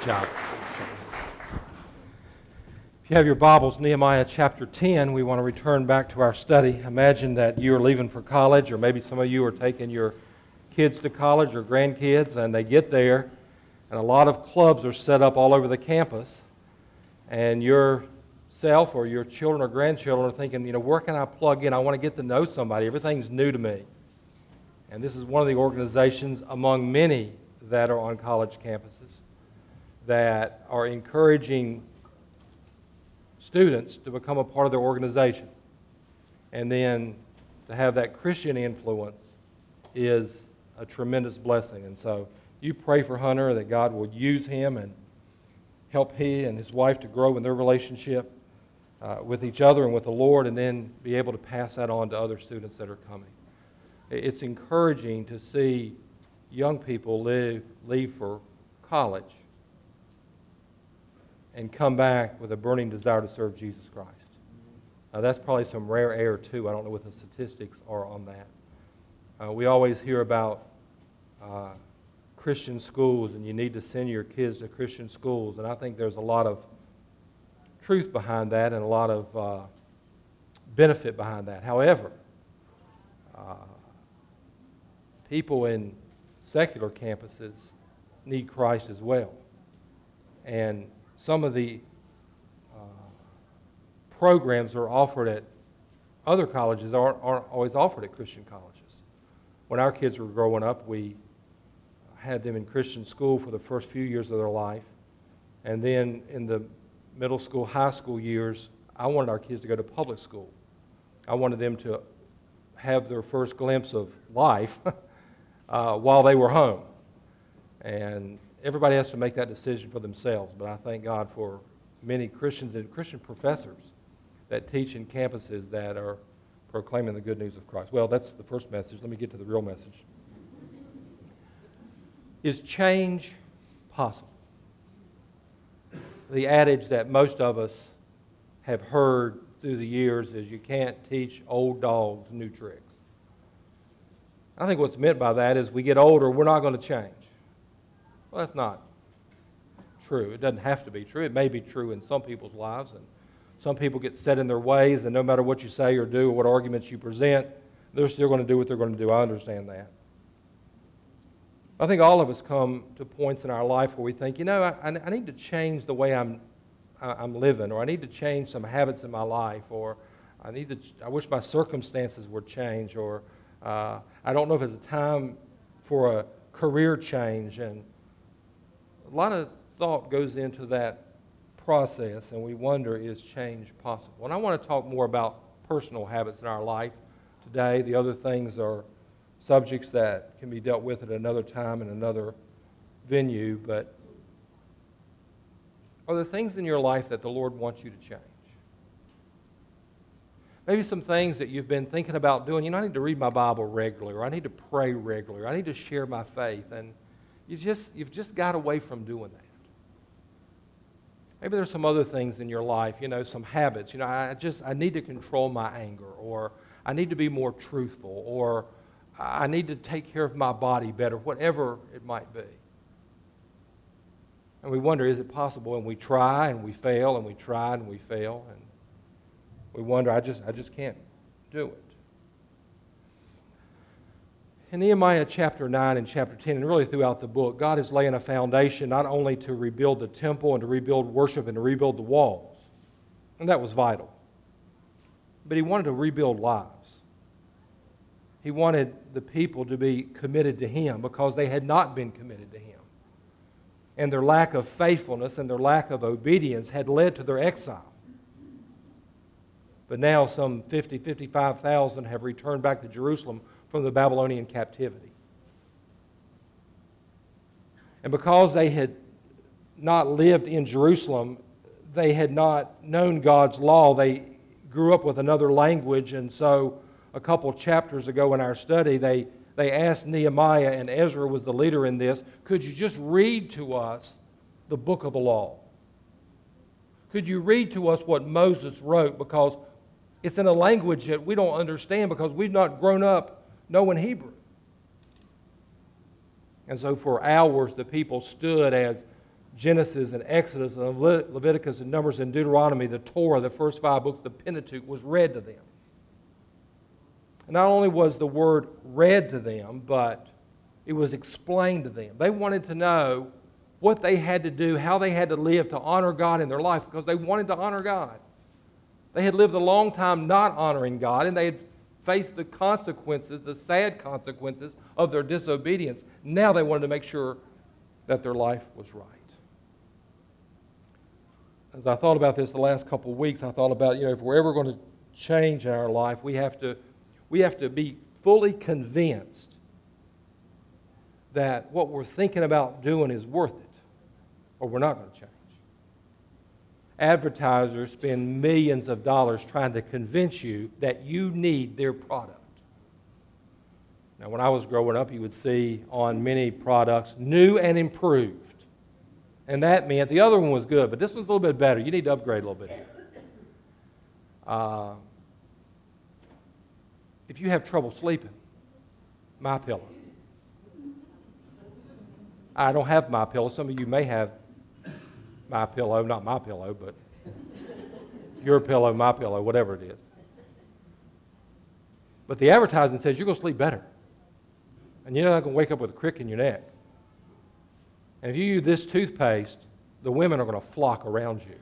job. If you have your Bibles, Nehemiah chapter 10, we want to return back to our study. Imagine that you are leaving for college, or maybe some of you are taking your kids to college or grandkids, and they get there, and a lot of clubs are set up all over the campus, and yourself or your children or grandchildren are thinking, where can I plug in? I want to get to know somebody. Everything's new to me. And this is one of the organizations among many that are on college campuses that are encouraging students to become a part of their organization. And then to have that Christian influence is a tremendous blessing. And so you pray for Hunter that God will use him and help he and his wife to grow in their relationship with each other and with the Lord, and then be able to pass that on to other students that are coming. It's encouraging to see young people leave for college and come back with a burning desire to serve Jesus Christ. Now, that's probably some rare air, too. I don't know what the statistics are on that. We always hear about Christian schools, and you need to send your kids to Christian schools, and I think there's a lot of truth behind that and a lot of benefit behind that. However, people in secular campuses need Christ as well. And some of the programs are offered at other colleges aren't always offered at Christian colleges. When our kids were growing up, we had them in Christian school for the first few years of their life. And then in the middle school, high school years, I wanted our kids to go to public school. I wanted them to have their first glimpse of life while they were home. And everybody has to make that decision for themselves, but I thank God for many Christians and Christian professors that teach in campuses that are proclaiming the good news of Christ. Well, that's the first message. Let me get to the real message. Is change possible? The adage that most of us have heard through the years is you can't teach old dogs new tricks. I think what's meant by that is we get older, we're not going to change. Well, that's not true. It doesn't have to be true. It may be true in some people's lives, and some people get set in their ways, and no matter what you say or do or what arguments you present, they're still going to do what they're going to do. I understand that. I think all of us come to points in our life where we think, I need to change the way I'm living, or I need to change some habits in my life, or I wish my circumstances would change, or I don't know if it's a time for a career change. And a lot of thought goes into that process, and we wonder, is change possible? And I want to talk more about personal habits in our life today. The other things are subjects that can be dealt with at another time in another venue, but are there things in your life that the Lord wants you to change? Maybe some things that you've been thinking about doing. I need to read my Bible regularly, or I need to pray regularly, or I need to share my faith, and you've just got away from doing that. Maybe there's some other things in your life, some habits. I need to control my anger, or I need to be more truthful, or I need to take care of my body better, whatever it might be. And we wonder, is it possible? And we try and we fail, and we try and we fail, and we wonder, I just can't do it. In Nehemiah chapter 9 and chapter 10, and really throughout the book, God is laying a foundation not only to rebuild the temple and to rebuild worship and to rebuild the walls, and that was vital, but He wanted to rebuild lives. He wanted the people to be committed to Him because they had not been committed to Him. And their lack of faithfulness and their lack of obedience had led to their exile. But now some 55,000 have returned back to Jerusalem from the Babylonian captivity. And because they had not lived in Jerusalem, they had not known God's law. They grew up with another language, and so a couple chapters ago in our study, they asked Nehemiah, and Ezra was the leader in this, could you just read to us the book of the law? Could you read to us what Moses wrote? Because it's in a language that we don't understand because we've not grown up knowing Hebrew. And so for hours the people stood as Genesis and Exodus and Leviticus and Numbers and Deuteronomy, the Torah, the first 5 books, the Pentateuch, was read to them. And not only was the Word read to them, but it was explained to them. They wanted to know what they had to do, how they had to live to honor God in their life, because they wanted to honor God. They had lived a long time not honoring God, and they had faced the consequences, the sad consequences of their disobedience. Now they wanted to make sure that their life was right. As I thought about this the last couple of weeks, I thought about, if we're ever going to change in our life, we have to be fully convinced that what we're thinking about doing is worth it, or we're not going to change. Advertisers spend millions of dollars trying to convince you that you need their product. Now, when I was growing up, you would see on many products, new and improved. And that meant the other one was good, but this one's a little bit better. You need to upgrade a little bit here. If you have trouble sleeping, MyPillow. I don't have MyPillow. Some of you may have MyPillow, not MyPillow, but Your Pillow, MyPillow, whatever it is. But the advertising says you're going to sleep better. And you're not going to wake up with a crick in your neck. And if you use this toothpaste, the women are going to flock around you.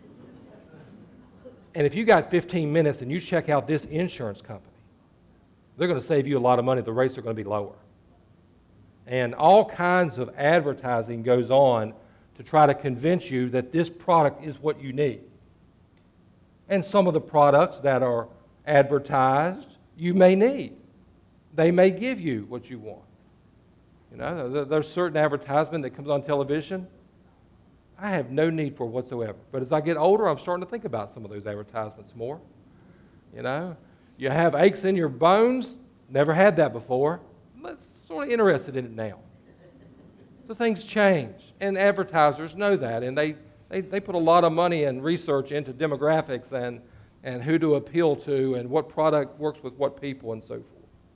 And if you got 15 minutes and you check out this insurance company, they're going to save you a lot of money. The rates are going to be lower. And all kinds of advertising goes on to try to convince you that this product is what you need. And some of the products that are advertised, you may need. They may give you what you want. There's certain advertisement that comes on television I have no need for whatsoever. But as I get older, I'm starting to think about some of those advertisements more. You have aches in your bones, never had that before. I'm sort of interested in it now. So things change, and advertisers know that, and they put a lot of money and research into demographics and who to appeal to and what product works with what people and so forth.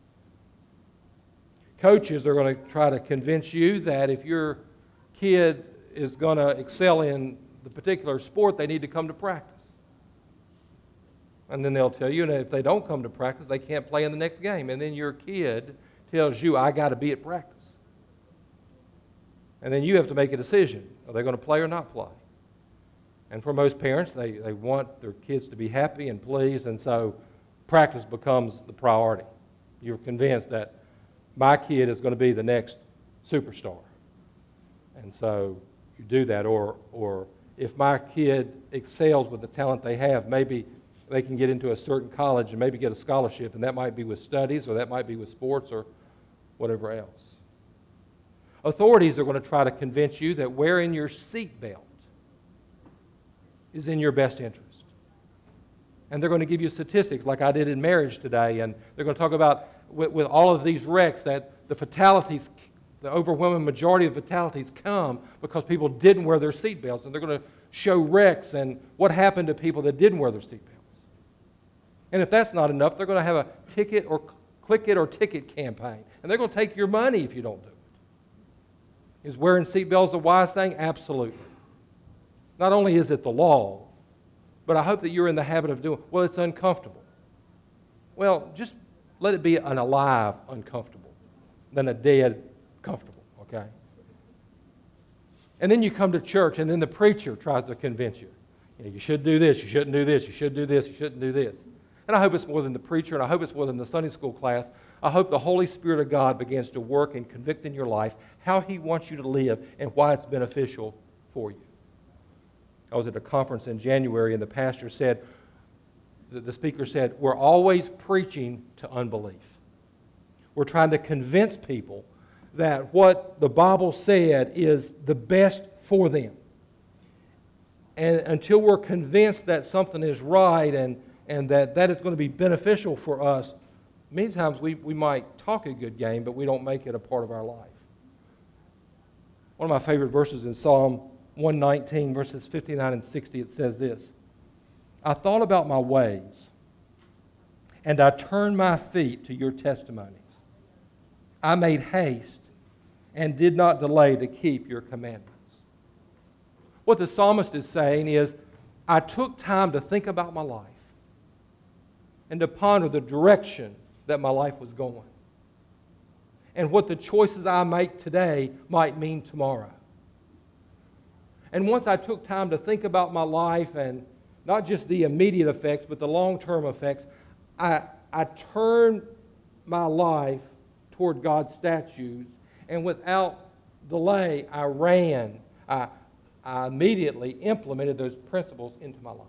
Coaches are going to try to convince you that if your kid is going to excel in the particular sport, they need to come to practice. And then they'll tell you, and if they don't come to practice, they can't play in the next game. And then your kid tells you, I got to be at practice. And then you have to make a decision. Are they going to play or not play? And for most parents, they want their kids to be happy and pleased, and so practice becomes the priority. You're convinced that my kid is going to be the next superstar. And so you do that. Or if my kid excels with the talent they have, maybe they can get into a certain college and maybe get a scholarship, and that might be with studies, or that might be with sports, or whatever else. Authorities are going to try to convince you that wearing your seatbelt is in your best interest. And they're going to give you statistics like I did in marriage today, and they're going to talk about with all of these wrecks that the fatalities, the overwhelming majority of fatalities come because people didn't wear their seatbelts, and they're going to show wrecks and what happened to people that didn't wear their seatbelts. And if that's not enough, they're going to have a ticket or click it or ticket campaign, and they're going to take your money if you don't do it. Is wearing seatbelts a wise thing? Absolutely. Not only is it the law, but I hope that you're in the habit of doing, well, it's uncomfortable. Well, just let it be an alive uncomfortable than a dead comfortable, okay? And then you come to church, and then the preacher tries to convince you. You should do this, you shouldn't do this, you should do this, you shouldn't do this. And I hope it's more than the preacher, and I hope it's more than the Sunday school class. I hope the Holy Spirit of God begins to work and convict in your life how He wants you to live and why it's beneficial for you. I was at a conference in January, and the pastor said, the speaker said, we're always preaching to unbelief. We're trying to convince people that what the Bible said is the best for them. And until we're convinced that something is right and that is going to be beneficial for us, many times we might talk a good game, but we don't make it a part of our life. One of my favorite verses in Psalm 119, verses 59 and 60, it says this: I thought about my ways, and I turned my feet to your testimonies. I made haste and did not delay to keep your commandments. What the psalmist is saying is, I took time to think about my life and to ponder the direction that my life was going and what the choices I make today might mean tomorrow. And once I took time to think about my life and not just the immediate effects, but the long-term effects, I turned my life toward God's statutes, and without delay, I immediately implemented those principles into my life.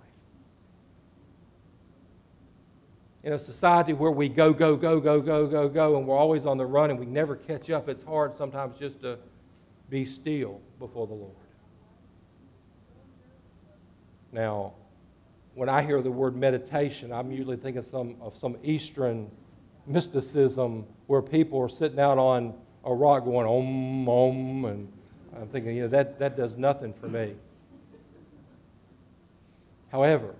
In a society where we go, and we're always on the run and we never catch up, it's hard sometimes just to be still before the Lord. Now, when I hear the word meditation, I'm usually thinking of some Eastern mysticism where people are sitting out on a rock going, om, om, and I'm thinking, that does nothing for me. However,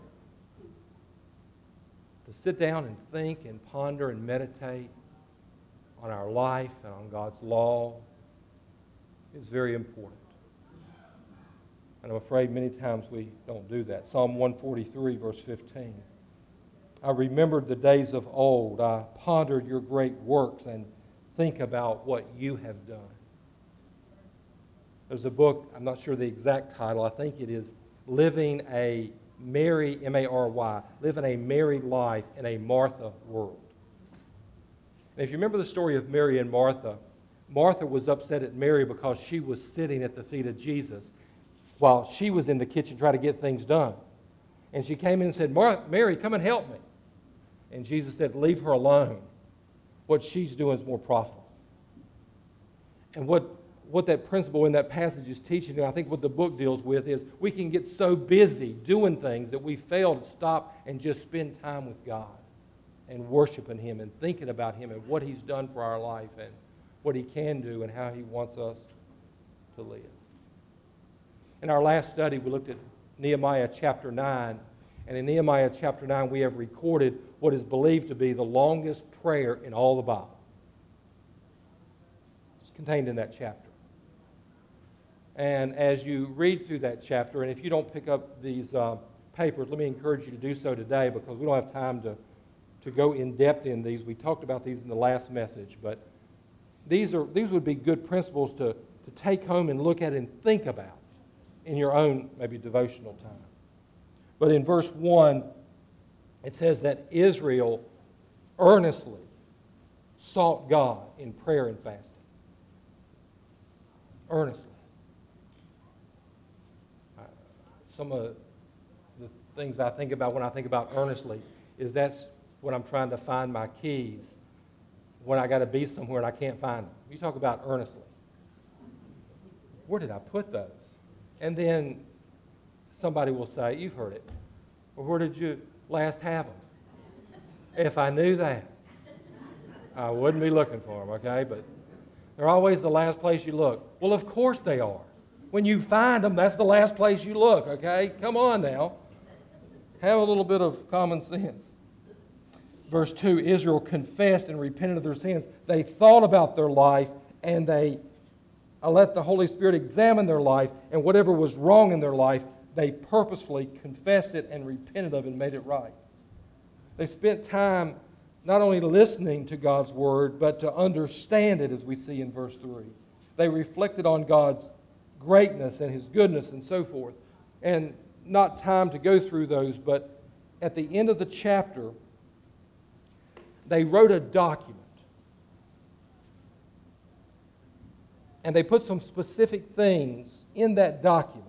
to sit down and think and ponder and meditate on our life and on God's law is very important. And I'm afraid many times we don't do that. Psalm 143, verse 15. I remembered the days of old. I pondered your great works and think about what you have done. There's a book, I'm not sure the exact title, I think it is Living a Merry, M-A-R-Y, Living a Merry Life in a Martha World. And if you remember the story of Mary and Martha, Martha was upset at Mary because she was sitting at the feet of Jesus while she was in the kitchen trying to get things done. And she came in and said, Mary, come and help me. And Jesus said, leave her alone. What she's doing is more profitable. And what that principle in that passage is teaching, and I think what the book deals with, is we can get so busy doing things that we fail to stop and just spend time with God and worshiping Him and thinking about Him and what He's done for our life and what He can do and how He wants us to live. In our last study, we looked at Nehemiah chapter 9, and in Nehemiah chapter 9, we have recorded what is believed to be the longest prayer in all the Bible. It's contained in that chapter. And as you read through that chapter, and if you don't pick up these papers, let me encourage you to do so today because we don't have time to go in depth in these. We talked about these in the last message, but these would be good principles to take home and look at and think about in your own maybe devotional time. But in verse 1, it says that Israel earnestly sought God in prayer and fasting. Earnestly. Some of the things I think about when I think about earnestly is that's when I'm trying to find my keys when I got to be somewhere and I can't find them. You talk about earnestly. Where did I put those? And then somebody will say, you've heard it, well, where did you last have them? If I knew that, I wouldn't be looking for them, okay? But they're always the last place you look. Well, of course they are. When you find them, that's the last place you look, okay? Come on now. Have a little bit of common sense. Verse 2, Israel confessed and repented of their sins. They thought about their life and they let the Holy Spirit examine their life, and whatever was wrong in their life, they purposefully confessed it and repented of it and made it right. They spent time not only listening to God's Word, but to understand it, as we see in verse 3. They reflected on God's greatness and His goodness and so forth. And not time to go through those, but at the end of the chapter, they wrote a document. And they put some specific things in that document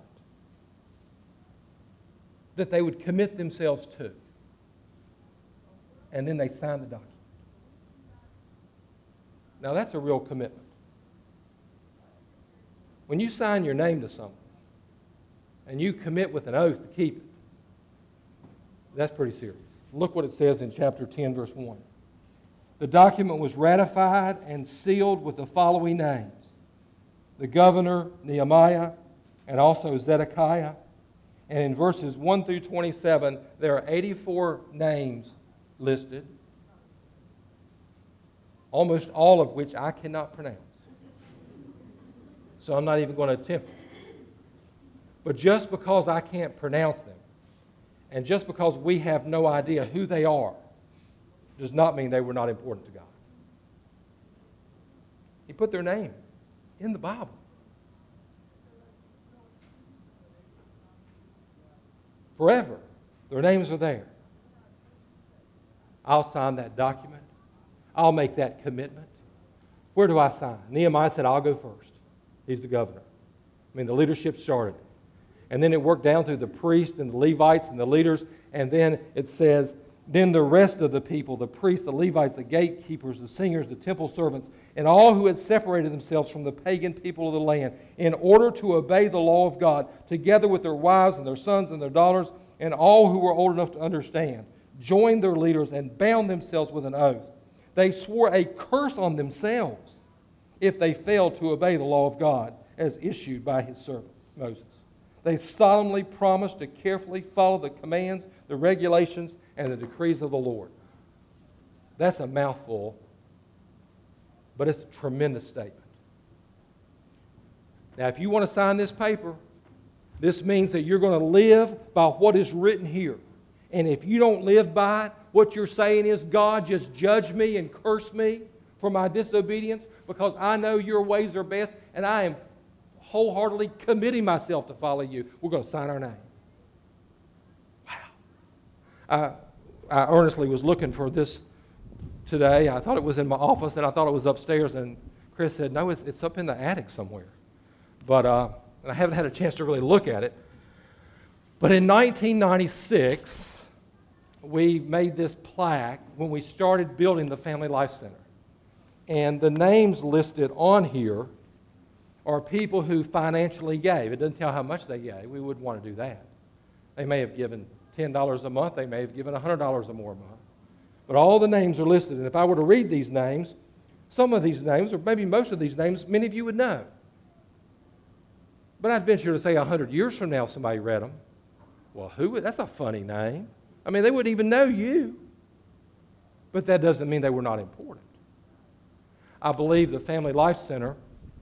that they would commit themselves to. And then they signed the document. Now that's a real commitment. When you sign your name to something and you commit with an oath to keep it, that's pretty serious. Look what it says in chapter 10, verse 1. The document was ratified and sealed with the following names: the governor, Nehemiah, and also Zedekiah. And in verses 1 through 27, there are 84 names listed, almost all of which I cannot pronounce. So I'm not even going to attempt it. But just because I can't pronounce them, and just because we have no idea who they are, does not mean they were not important to God. He put their name in the Bible. Forever, their names are there. I'll sign that document. I'll make that commitment. Where do I sign? Nehemiah said, I'll go first. He's the governor. I mean, the leadership started it. And then it worked down through the priests and the Levites and the leaders. And then it says, then the rest of the people, the priests, the Levites, the gatekeepers, the singers, the temple servants, and all who had separated themselves from the pagan people of the land in order to obey the law of God, together with their wives and their sons and their daughters, and all who were old enough to understand, joined their leaders and bound themselves with an oath. They swore a curse on themselves if they failed to obey the law of God as issued by his servant Moses. They solemnly promised to carefully follow the commands, the regulations, and the decrees of the Lord. That's a mouthful, but it's a tremendous statement. Now, if you want to sign this paper, this means that you're going to live by what is written here. And if you don't live by it, what you're saying is, God, just judge me and curse me for my disobedience because I know your ways are best and I am wholeheartedly committing myself to follow you. We're going to sign our name. Wow. I earnestly was looking for this today. I thought it was in my office and I thought it was upstairs, and Chris said, no, it's up in the attic somewhere. But I haven't had a chance to really look at it. But in 1996, we made this plaque when we started building the Family Life Center. And the names listed on here are people who financially gave. It doesn't tell how much they gave. We wouldn't want to do that. They may have given $10 a month. They may have given $100 or more a month. But all the names are listed. And if I were to read these names, some of these names, or maybe most of these names, many of you would know. But I'd venture to say 100 years from now, somebody read them. Well, that's a funny name. I mean, they wouldn't even know you. But that doesn't mean they were not important. I believe the Family Life Center,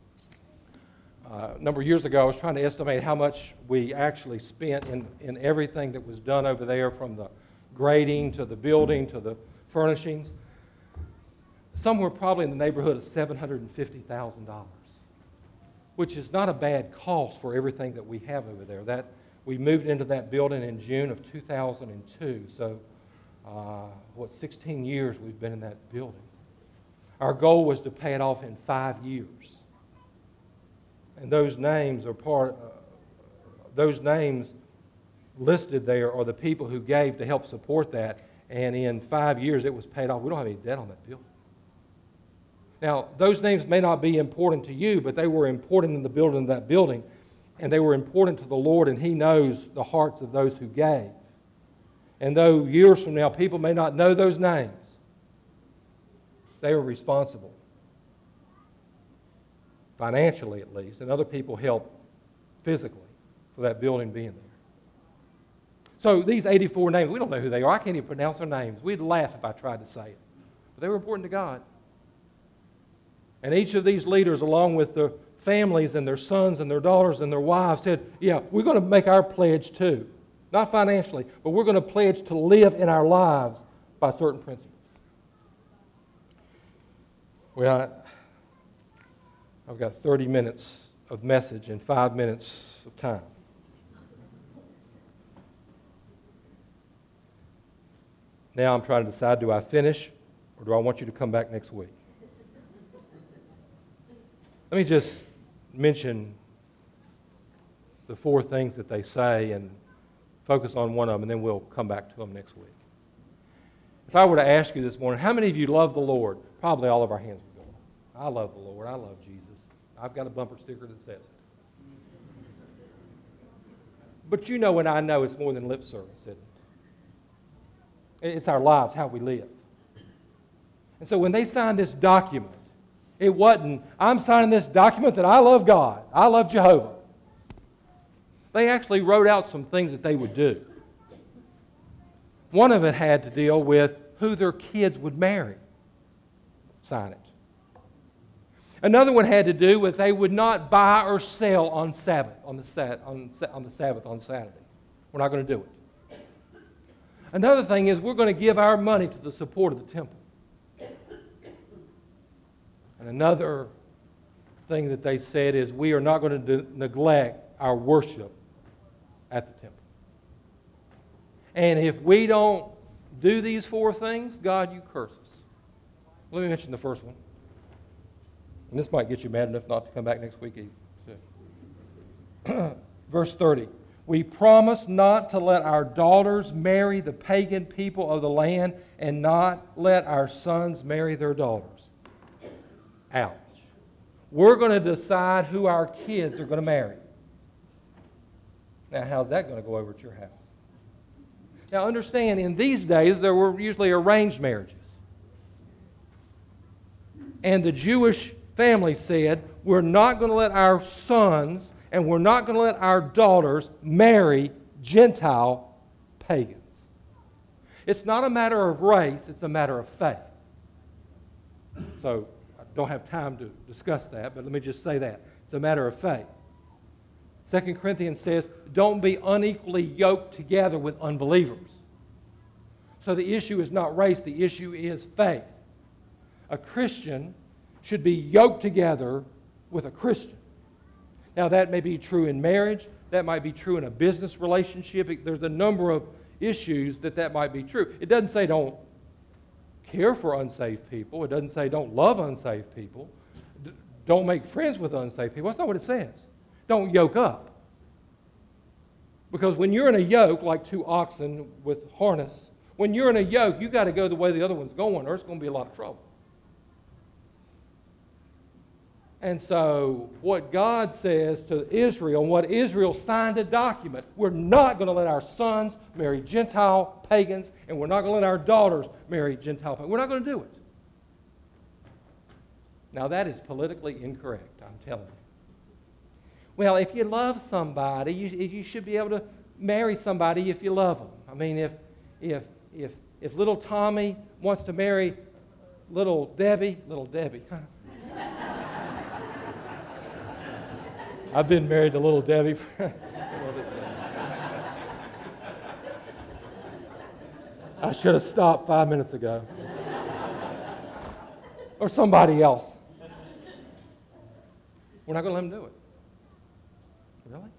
a number of years ago, I was trying to estimate how much we actually spent in everything that was done over there, from the grading to the building to the furnishings. Somewhere probably in the neighborhood of $750,000, which is not a bad cost for everything that we have over there. We moved into that building in June of 2002, so 16 years we've been in that building. Our goal was to pay it off in 5 years. And those names listed there are the people who gave to help support that, and in 5 years it was paid off. We don't have any debt on that building. Now, those names may not be important to you, but they were important in the building of that building, and they were important to the Lord, and He knows the hearts of those who gave. And though years from now people may not know those names, they were responsible, financially at least, and other people helped physically for that building being there. So these 84 names, we don't know who they are. I can't even pronounce their names. We'd laugh if I tried to say it. But they were important to God. And each of these leaders, along with their families and their sons and their daughters and their wives, said, yeah, we're going to make our pledge too. Not financially, but we're going to pledge to live in our lives by certain principles. Well, I've got 30 minutes of message and 5 minutes of time. Now I'm trying to decide, do I finish or do I want you to come back next week? Let me just mention the 4 things that they say and focus on one of them, and then we'll come back to them next week. If I were to ask you this morning, how many of you love the Lord? Probably all of our hands would go up. I love the Lord. I love Jesus. I've got a bumper sticker that says it. But you know and I know it's more than lip service, isn't it? It's our lives, how we live. And so when they signed this document, it wasn't, I'm signing this document that I love God, I love Jehovah. They actually wrote out some things that they would do. One of it had to deal with who their kids would marry. Sign it. Another one had to do with they would not buy or sell on Sabbath, on the Sabbath, on Saturday. We're not going to do it. Another thing is we're going to give our money to the support of the temple. And another thing that they said is we are not going to neglect our worship at the temple. And if we don't do these four things, God, you curse us. Let me mention the first one. And this might get you mad enough not to come back next week either. Verse 30. We promise not to let our daughters marry the pagan people of the land and not let our sons marry their daughters. Ouch. We're going to decide who our kids are going to marry. Now, how's that going to go over at your house? Now, understand, in these days, there were usually arranged marriages. And the Jewish family said, we're not going to let our sons and we're not going to let our daughters marry Gentile pagans. It's not a matter of race, it's a matter of faith. So, I don't have time to discuss that, but let me just say that. It's a matter of faith. 2 Corinthians says, don't be unequally yoked together with unbelievers. So the issue is not race, the issue is faith. A Christian should be yoked together with a Christian. Now that may be true in marriage, that might be true in a business relationship. There's a number of issues that might be true. It doesn't say don't care for unsaved people. It doesn't say don't love unsaved people. Don't make friends with unsaved people. That's not what it says. Don't yoke up. Because when you're in a yoke, like two oxen with harness, when you're in a yoke, you've got to go the way the other one's going or it's going to be a lot of trouble. And so what God says to Israel, and what Israel signed a document, we're not going to let our sons marry Gentile pagans, and we're not going to let our daughters marry Gentile pagans. We're not going to do it. Now that is politically incorrect, I'm telling you. Well, if you love somebody, you should be able to marry somebody if you love them. I mean, if little Tommy wants to marry little Debbie, I've been married to little Debbie. I should have stopped 5 minutes ago. Or somebody else. We're not going to let him do it. Really?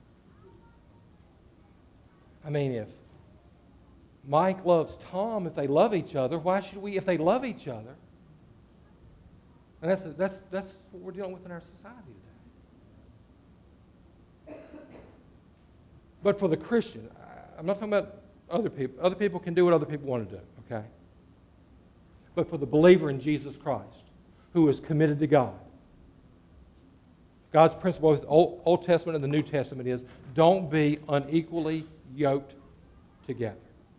I mean, if Mike loves Tom, if they love each other, why should we, if they love each other? And that's what we're dealing with in our society today. But for the Christian, I'm not talking about other people. Other people can do what other people want to do, okay? But for the believer in Jesus Christ, who is committed to God, God's principle, both Old Testament and the New Testament, is don't be unequally yoked together.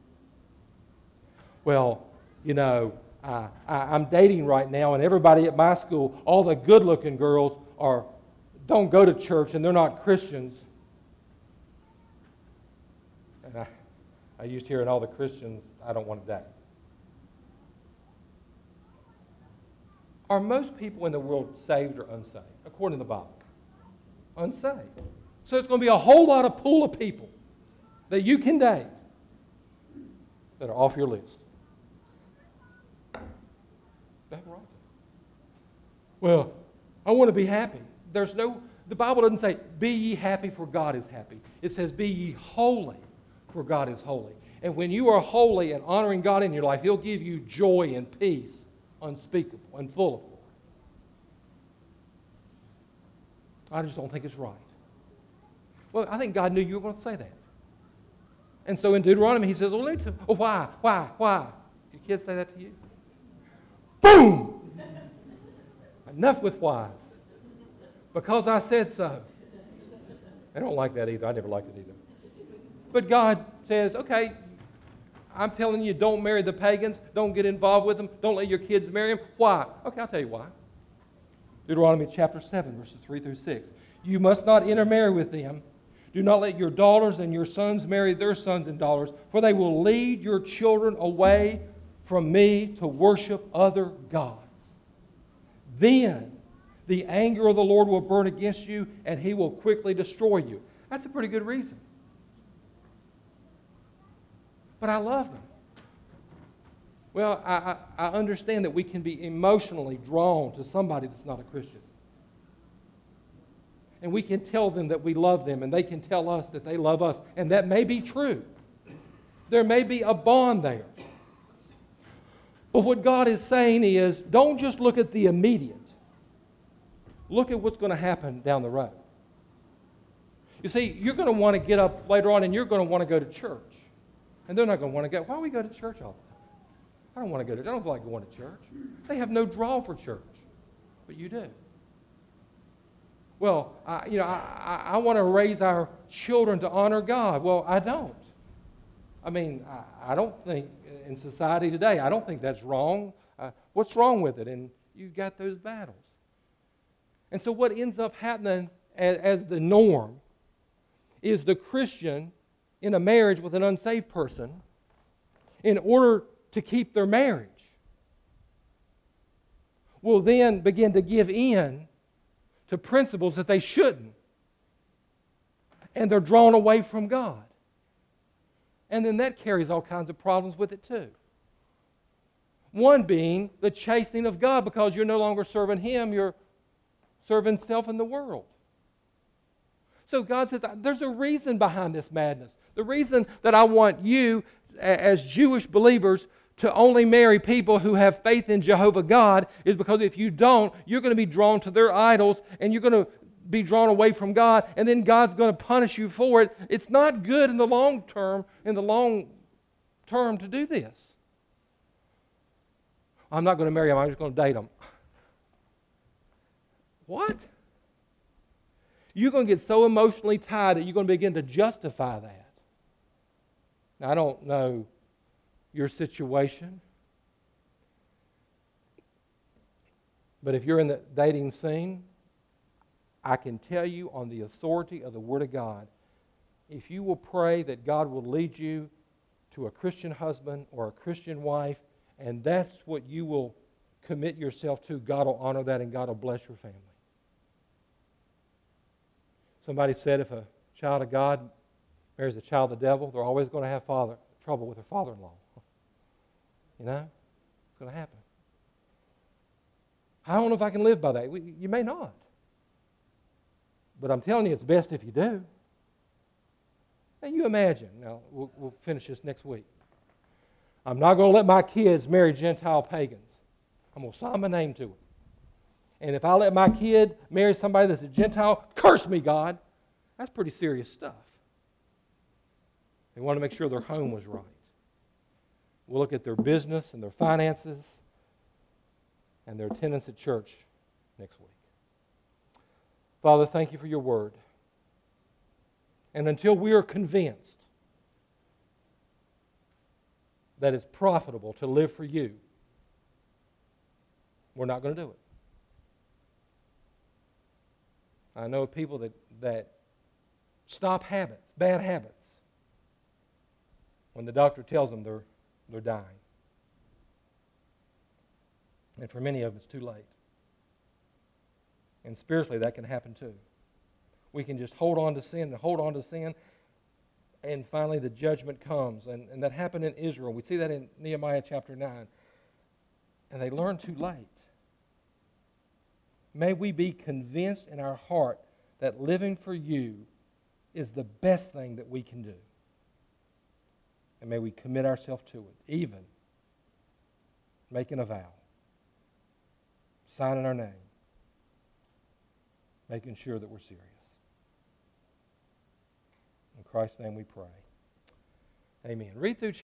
Well, you know, I'm dating right now, and everybody at my school, all the good-looking girls don't go to church, and they're not Christians. And I used to hear in all the Christians, I don't want to date. Are most people in the world saved or unsaved, according to the Bible? Unsaved. So it's going to be a whole lot of pool of people that you can date that are off your list. That's right. Well, I want to be happy. The Bible doesn't say, be ye happy for God is happy. It says, be ye holy for God is holy. And when you are holy and honoring God in your life, He'll give you joy and peace unspeakable and full of glory. I just don't think it's right. Well, I think God knew you were going to say that. And so in Deuteronomy, He says, why? Your kids say that to you? Boom! Enough with whys. Because I said so. I don't like that either. I never liked it either. But God says, okay, I'm telling you, don't marry the pagans. Don't get involved with them. Don't let your kids marry them. Why? Okay, I'll tell you why. Deuteronomy chapter 7, verses 3 through 6. You must not intermarry with them. Do not let your daughters and your sons marry their sons and daughters, for they will lead your children away from me to worship other gods. Then The anger of the Lord will burn against you, and He will quickly destroy you. That's a pretty good reason. But I love them. Well, I understand that we can be emotionally drawn to somebody that's not a Christian. And we can tell them that we love them, and they can tell us that they love us. And that may be true. There may be a bond there. But what God is saying is, don't just look at the immediate. Look at what's going to happen down the road. You see, you're going to want to get up later on and you're going to want to go to church. And they're not going to want to go. Why do we go to church all the time? I don't want to go to. I don't feel like going to church. They have no draw for church, but you do. Well, I want to raise our children to honor God. Well, I don't. I mean, I don't think in society today, I don't think that's wrong. What's wrong with it? And you got those battles. And so what ends up happening as the norm is the Christian in a marriage with an unsaved person, in order to keep their marriage, will then begin to give in to principles that they shouldn't. And they're drawn away from God. And then that carries all kinds of problems with it too. One being the chastening of God, because you're no longer serving Him, you're serving self and the world. So God says, there's a reason behind this madness. The reason that I want you, as Jewish believers, to only marry people who have faith in Jehovah God is because if you don't, you're going to be drawn to their idols and you're going to be drawn away from God, and then God's going to punish you for it. It's not good in the long term, to do this. I'm not going to marry them, I'm just going to date them. What? You're going to get so emotionally tied that you're going to begin to justify that. Now, I don't know your situation, but if you're in the dating scene, I can tell you on the authority of the Word of God, if you will pray that God will lead you to a Christian husband or a Christian wife, and that's what you will commit yourself to, God will honor that and God will bless your family. Somebody said if a child of God marries a child of the devil, they're always going to have trouble with their father-in-law. You know? It's going to happen. I don't know if I can live by that. You may not. But I'm telling you, it's best if you do. And you imagine, now we'll finish this next week. I'm not going to let my kids marry Gentile pagans. I'm going to sign my name to it. And if I let my kid marry somebody that's a Gentile, curse me, God. That's pretty serious stuff. They want to make sure their home was right. We'll look at their business and their finances and their attendance at church next week. Father, thank you for your word. And until we are convinced that it's profitable to live for you, we're not going to do it. I know people that stop habits, bad habits, when the doctor tells them they're dying. And for many of them, it's too late. And spiritually, that can happen too. We can just hold on to sin, and finally the judgment comes. And that happened in Israel. We see that in Nehemiah chapter 9. And they learned too late. May we be convinced in our heart that living for you is the best thing that we can do. And may we commit ourselves to it, even making a vow, signing our name, making sure that we're serious. In Christ's name we pray. Amen. Read through